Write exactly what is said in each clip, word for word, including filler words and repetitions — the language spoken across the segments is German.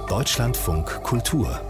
Deutschlandfunk Kultur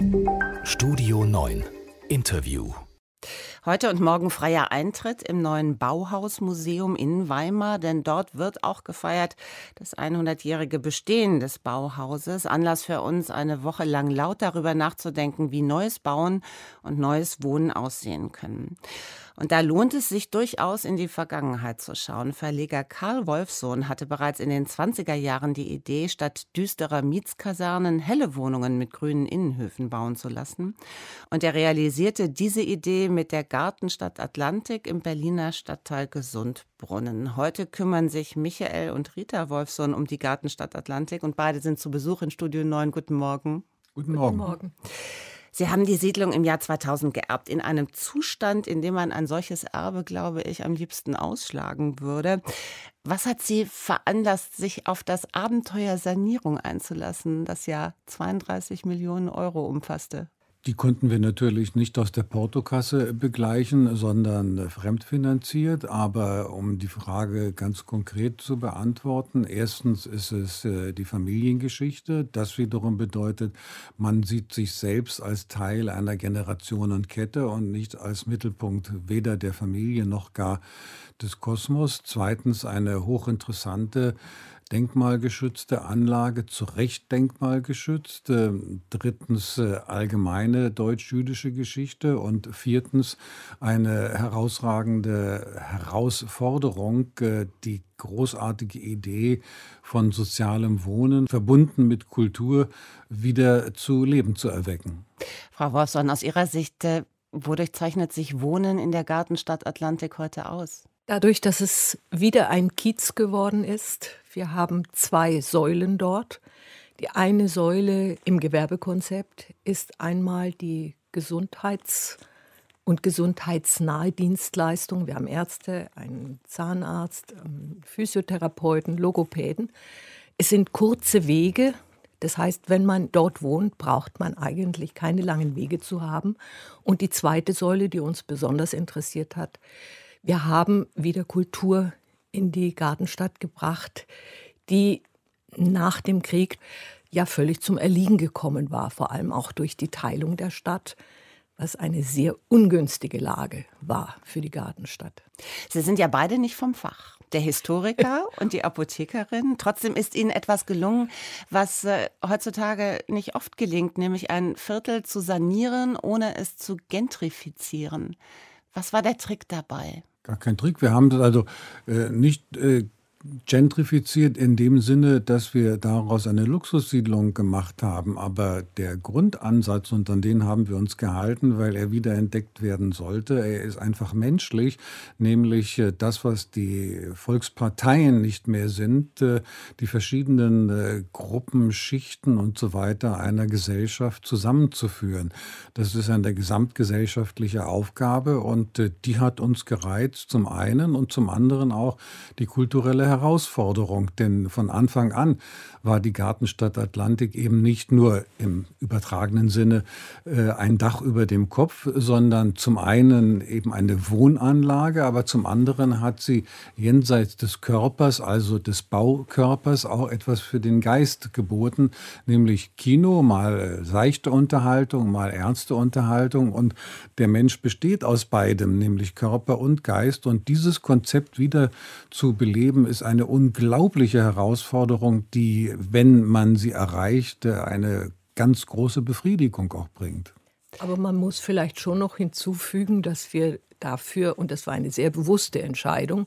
Studio neun Interview. Heute und morgen freier Eintritt im neuen Bauhausmuseum in Weimar, denn dort wird auch gefeiert das hundert-jährige Bestehen des Bauhauses. Anlass für uns, eine Woche lang laut darüber nachzudenken, wie neues Bauen und neues Wohnen aussehen können. Und da lohnt es sich durchaus, in die Vergangenheit zu schauen. Verleger Karl Wolfsohn hatte bereits in den zwanziger Jahren die Idee, statt düsterer Mietskasernen helle Wohnungen mit grünen Innenhöfen bauen zu lassen. Und er realisierte diese Idee mit der Gartenstadt Atlantik im Berliner Stadtteil Gesundbrunnen. Heute kümmern sich Michael und Rita Wolfsohn um die Gartenstadt Atlantik und beide sind zu Besuch in Studio neun. Guten Morgen. Guten Morgen. Guten Morgen. Sie haben die Siedlung im Jahr zweitausend geerbt, in einem Zustand, in dem man ein solches Erbe, glaube ich, am liebsten ausschlagen würde. Was hat Sie veranlasst, sich auf das Abenteuer Sanierung einzulassen, das ja zweiunddreißig Millionen Euro umfasste? Die konnten wir natürlich nicht aus der Portokasse begleichen, sondern fremdfinanziert. Aber um die Frage ganz konkret zu beantworten, erstens ist es äh, die Familiengeschichte. Das wiederum bedeutet, man sieht sich selbst als Teil einer Generationenkette und nicht als Mittelpunkt weder der Familie noch gar des Kosmos. Zweitens eine hochinteressante denkmalgeschützte Anlage, zu Recht denkmalgeschützt. Äh, drittens äh, allgemeine deutsch-jüdische Geschichte und viertens eine herausragende Herausforderung, äh, die großartige Idee von sozialem Wohnen, verbunden mit Kultur, wieder zu Leben zu erwecken. Frau Wolfsohn, aus Ihrer Sicht, äh, wodurch zeichnet sich Wohnen in der Gartenstadt Atlantik heute aus? Dadurch, dass es wieder ein Kiez geworden ist. Wir haben zwei Säulen dort. Die eine Säule im Gewerbekonzept ist einmal die Gesundheits- und gesundheitsnahe Dienstleistung. Wir haben Ärzte, einen Zahnarzt, einen Physiotherapeuten, Logopäden. Es sind kurze Wege. Das heißt, wenn man dort wohnt, braucht man eigentlich keine langen Wege zu haben. Und die zweite Säule, die uns besonders interessiert hat: Wir haben wieder Kultur in die Gartenstadt gebracht, die nach dem Krieg ja völlig zum Erliegen gekommen war, vor allem auch durch die Teilung der Stadt, was eine sehr ungünstige Lage war für die Gartenstadt. Sie sind ja beide nicht vom Fach, der Historiker und die Apothekerin. Trotzdem ist Ihnen etwas gelungen, was äh, heutzutage nicht oft gelingt, nämlich ein Viertel zu sanieren, ohne es zu gentrifizieren. Was war der Trick dabei? Gar kein Trick. Wir haben das also äh, nicht äh, gentrifiziert in dem Sinne, dass wir daraus eine Luxussiedlung gemacht haben. Aber der Grundansatz, und an den haben wir uns gehalten, weil er wiederentdeckt werden sollte, er ist einfach menschlich, nämlich äh, das, was die Volksparteien nicht mehr sind, äh, die verschiedenen äh, Gruppen, Schichten und so weiter einer Gesellschaft zusammenzuführen. Das ist eine gesamtgesellschaftliche Aufgabe und äh, die hat uns gereizt, zum einen, und zum anderen auch die kulturelle Herausforderung, denn von Anfang an war die Gartenstadt Atlantik eben nicht nur im übertragenen Sinne äh, ein Dach über dem Kopf, sondern zum einen eben eine Wohnanlage, aber zum anderen hat sie jenseits des Körpers, also des Baukörpers, auch etwas für den Geist geboten, nämlich Kino, mal seichte Unterhaltung, mal ernste Unterhaltung, und der Mensch besteht aus beidem, nämlich Körper und Geist, und dieses Konzept wieder zu beleben, ist eine unglaubliche Herausforderung, die, wenn man sie erreicht, eine ganz große Befriedigung auch bringt. Aber man muss vielleicht schon noch hinzufügen, dass wir dafür, und das war eine sehr bewusste Entscheidung,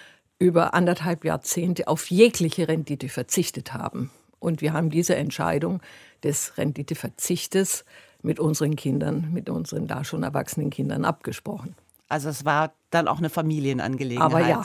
über anderthalb Jahrzehnte auf jegliche Rendite verzichtet haben. Und wir haben diese Entscheidung des Renditeverzichtes mit unseren Kindern, mit unseren da schon erwachsenen Kindern abgesprochen. Also es war dann auch eine Familienangelegenheit. Aber ja.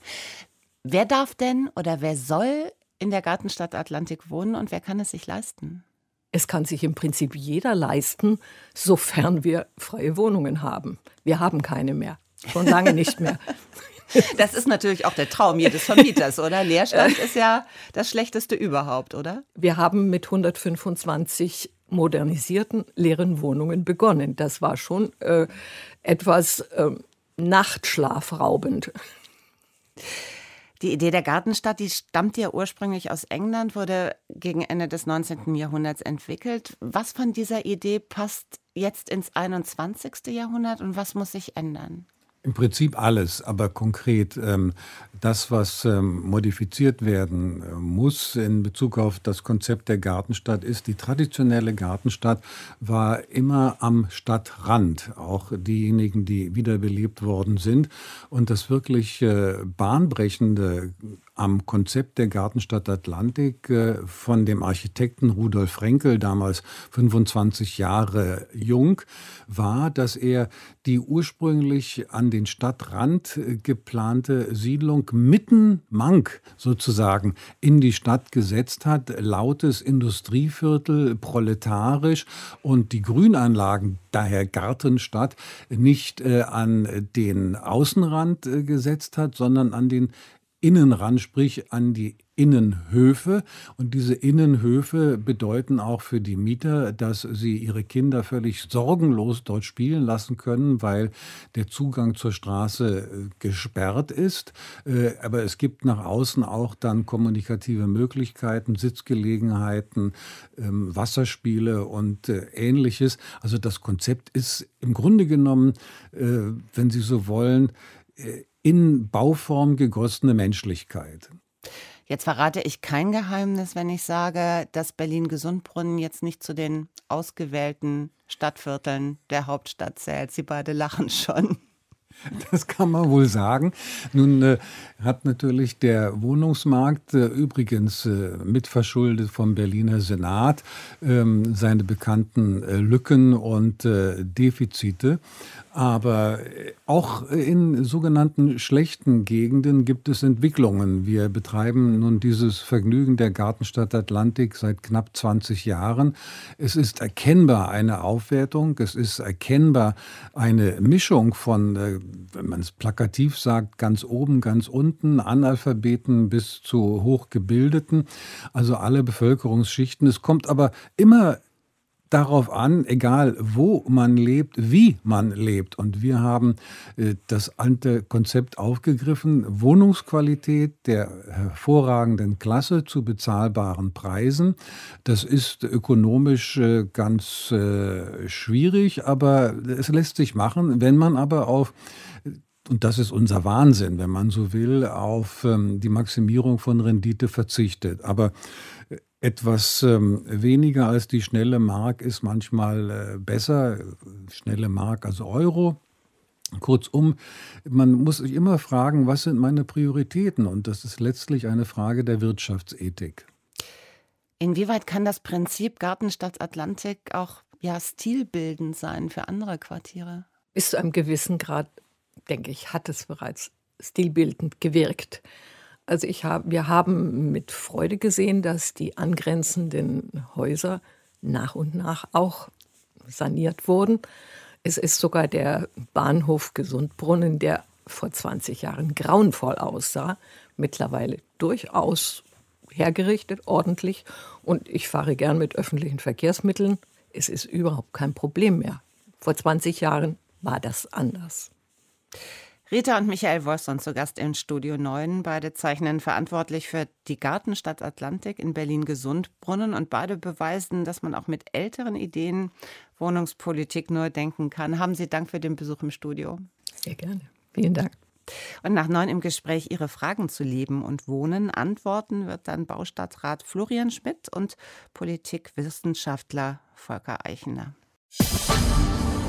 Wer darf denn oder wer soll in der Gartenstadt Atlantik wohnen und wer kann es sich leisten? Es kann sich im Prinzip jeder leisten, sofern wir freie Wohnungen haben. Wir haben keine mehr, schon lange nicht mehr. Das ist natürlich auch der Traum jedes Vermieters, oder? Leerstand ist ja das Schlechteste überhaupt, oder? Wir haben mit hundertfünfundzwanzig modernisierten leeren Wohnungen begonnen. Das war schon äh, etwas äh, nachtschlafraubend. Die Idee der Gartenstadt, die stammt ja ursprünglich aus England, wurde gegen Ende des neunzehnten Jahrhunderts entwickelt. Was von dieser Idee passt jetzt ins einundzwanzigste Jahrhundert und was muss sich ändern? Im Prinzip alles, aber konkret ähm, das, was ähm, modifiziert werden äh, muss in Bezug auf das Konzept der Gartenstadt, ist, die traditionelle Gartenstadt war immer am Stadtrand, auch diejenigen, die wiederbelebt worden sind. Und das wirklich äh, bahnbrechende am Konzept der Gartenstadt Atlantik äh, von dem Architekten Rudolf Frenkel, damals fünfundzwanzig Jahre jung, war, dass er die ursprünglich an den Stadtrand äh, geplante Siedlung mitten Mank sozusagen in die Stadt gesetzt hat. Lautes Industrieviertel, proletarisch, und die Grünanlagen, daher Gartenstadt, nicht äh, an den Außenrand äh, gesetzt hat, sondern an den Innenrand, sprich an die Innenhöfe. Und diese Innenhöfe bedeuten auch für die Mieter, dass sie ihre Kinder völlig sorgenlos dort spielen lassen können, weil der Zugang zur Straße gesperrt ist. Aber es gibt nach außen auch dann kommunikative Möglichkeiten, Sitzgelegenheiten, Wasserspiele und Ähnliches. Also das Konzept ist im Grunde genommen, wenn Sie so wollen, in Bauform gegossene Menschlichkeit. Jetzt verrate ich kein Geheimnis, wenn ich sage, dass Berlin-Gesundbrunnen jetzt nicht zu den ausgewählten Stadtvierteln der Hauptstadt zählt. Sie beide lachen schon. Das kann man wohl sagen. Nun äh, hat natürlich der Wohnungsmarkt, äh, übrigens äh, mitverschuldet vom Berliner Senat, ähm, seine bekannten äh, Lücken und äh, Defizite. Aber auch in sogenannten schlechten Gegenden gibt es Entwicklungen. Wir betreiben nun dieses Vergnügen der Gartenstadt Atlantik seit knapp zwanzig Jahren. Es ist erkennbar eine Aufwertung, es ist erkennbar eine Mischung von, wenn man es plakativ sagt, ganz oben, ganz unten, Analphabeten bis zu Hochgebildeten, also alle Bevölkerungsschichten. Es kommt aber immer darauf an, egal wo man lebt, wie man lebt. Und wir haben äh, das alte Konzept aufgegriffen, Wohnungsqualität der hervorragenden Klasse zu bezahlbaren Preisen. Das ist ökonomisch äh, ganz äh, schwierig, aber es lässt sich machen, wenn man aber auf, und das ist unser Wahnsinn, wenn man so will, auf ähm, die Maximierung von Rendite verzichtet. Aber etwas ähm, weniger als die schnelle Mark ist manchmal äh, besser. Schnelle Mark, also Euro. Kurzum, man muss sich immer fragen, was sind meine Prioritäten? Und das ist letztlich eine Frage der Wirtschaftsethik. Inwieweit kann das Prinzip Gartenstadt Atlantik auch ja, stilbildend sein für andere Quartiere? Bis zu einem gewissen Grad, denke ich, hat es bereits stilbildend gewirkt. Also ich hab, wir haben mit Freude gesehen, dass die angrenzenden Häuser nach und nach auch saniert wurden. Es ist sogar der Bahnhof Gesundbrunnen, der vor zwanzig Jahren grauenvoll aussah, mittlerweile durchaus hergerichtet, ordentlich. Und ich fahre gern mit öffentlichen Verkehrsmitteln. Es ist überhaupt kein Problem mehr. Vor zwanzig Jahren war das anders. Rita und Michael Wolfson zu Gast in Studio neun. Beide zeichnen verantwortlich für die Gartenstadt Atlantik in Berlin-Gesundbrunnen und beide beweisen, dass man auch mit älteren Ideen Wohnungspolitik neu denken kann. Haben Sie Dank für den Besuch im Studio. Sehr gerne. Vielen Dank. Und nach neun im Gespräch Ihre Fragen zu Leben und Wohnen antworten wird dann Baustadtrat Florian Schmidt und Politikwissenschaftler Volker Eichener.